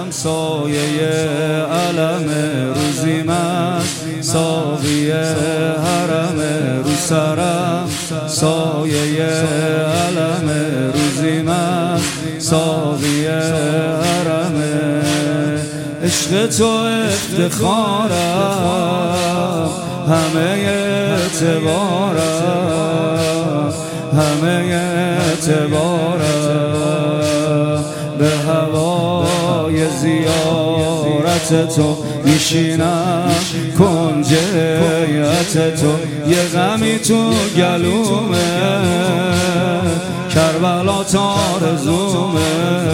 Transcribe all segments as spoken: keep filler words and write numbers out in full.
سایه علم روزیم است، ساقی حرم رو سرم سایه علم روزیم است، ساقی حرم عشق تو افتخارم، همه اعتبارم همه اعتبارم به هوای زیارت تو میشینم، کنج هیئت تو یه غمی تو گلومه، کربلا تارزومه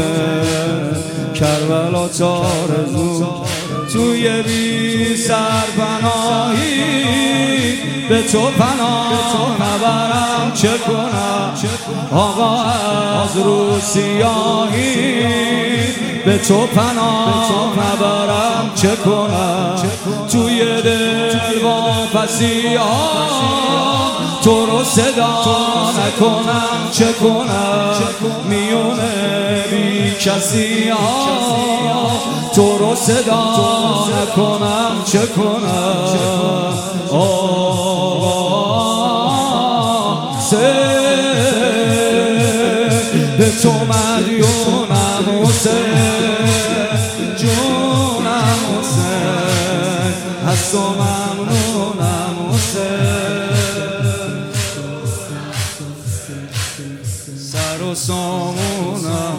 کربلا تارزوم توی بی سرپناهی به تو پناه نبرم چه کنم، آقا از رو سیاهی به تو پناه نبرم چه کنم، توی دل واپسی ها تو رو صدا نکنم چه کنم، میونه بی کسی ها تو رو صدا نکنم چه کنم، آه سه به تو مدیونم حسین، جونم حسین، از تو ممنونم حسین، سر و سامونم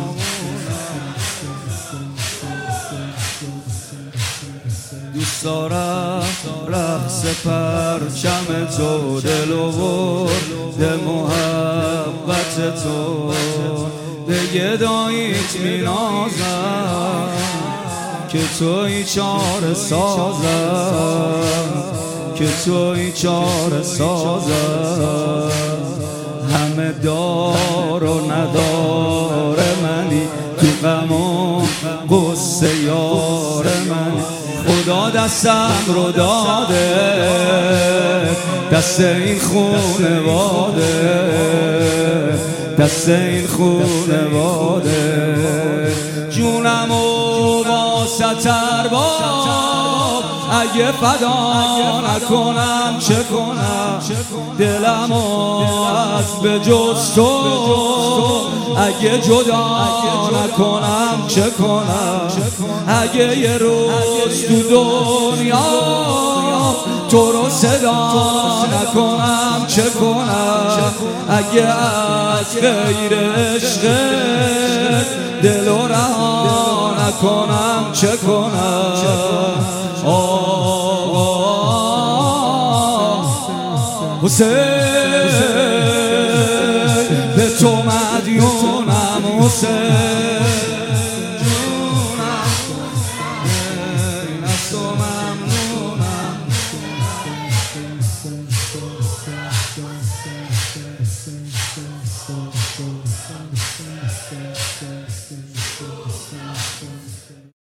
دوست دارم رقص پرچم تو، دل و برد محبت تو، به گداییت می نازم که توی چاره سازم که توی چاره سازم، همه دار و ندار منی، تو غم و غصه یار منی، خدا دستم رو داده دست این خونواده، دست این خونواده، جونم و واسط ارباب اگه فدا نکنم چه کنم، دلم از به جز تو اگه جدا نکنم چه کنم، اگه یه روز تو دنیا تو رو صدا نکنم چه کنم، اگه از غیر عشق دل و رها نکنم چه کنم، آه حسین به تو مدیونم حسین، جونم از تو ممنونم.